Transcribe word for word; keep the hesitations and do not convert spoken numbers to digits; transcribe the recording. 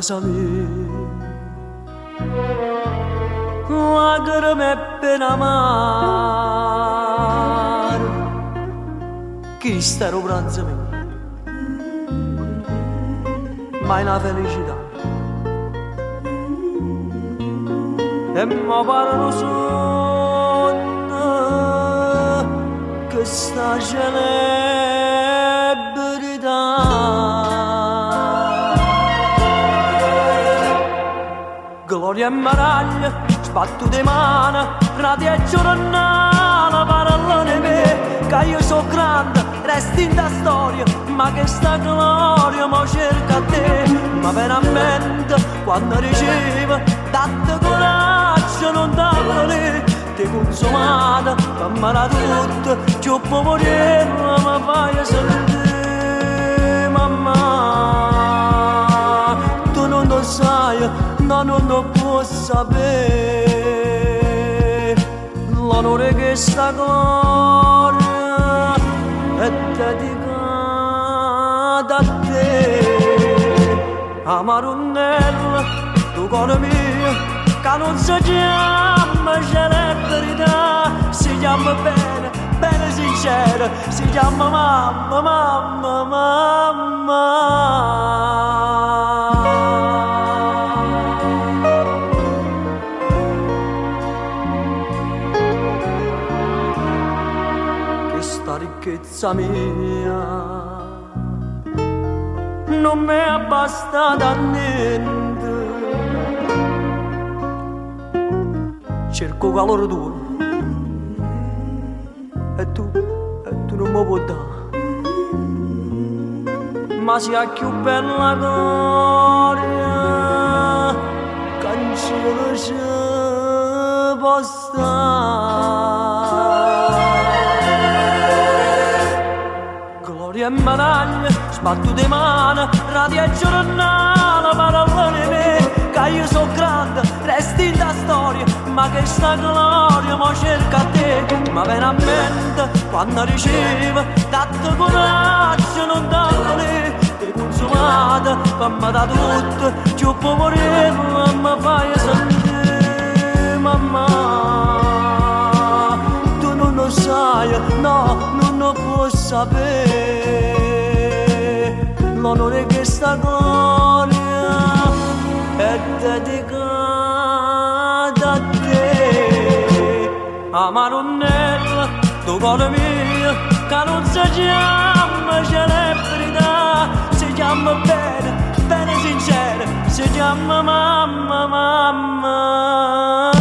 casa mia. Lacrime e pena amare, chi sta lo pranzo mio, ma è una felicità. E mi pare lo sonno che sta celebrità. Gloria e maraglia, sbattute mani, radio e giornale, parole me, che io so grande, resti in da storia, ma che sta gloria mo cerca te. Ma veramente quando ricevo tanto coraggio non darlo lì, ti consumata, fammela tutta, più può morire, ma vai a sentire, mamma, tu non lo sai, no, non lo puoi sapere, l'onore che sta gloria è dedicata a te. Amarunella, tu cuore mio, che non si chiama celebrità, si chiama bene, bene sincera, si chiama mamma, mamma, mamma. Questa ricchezza mia non mi è bastata a niente, cerco calore tuo e tu, e tu non mi puoi dare, ma sia più bella gloria che in cielo ci può stare. Gloria e medaglia, sbattute mani, radio e giornale, parole me, che io so grande, resti in da storia, ma che sta gloria mo cerca a te. Ma veramente quando ricevo tanto coraggio non darlo lì, ti consumata, fammi da tutto, più può morire, ma fai sentire, mamma, tu non lo sai, no, non lo puoi sapere, l'onore che sta gloria è dedicata a te. Amarunella, tu cuore mio, che non si chiama celebrità, si chiama bene, bene sincera, si chiama mamma, mamma.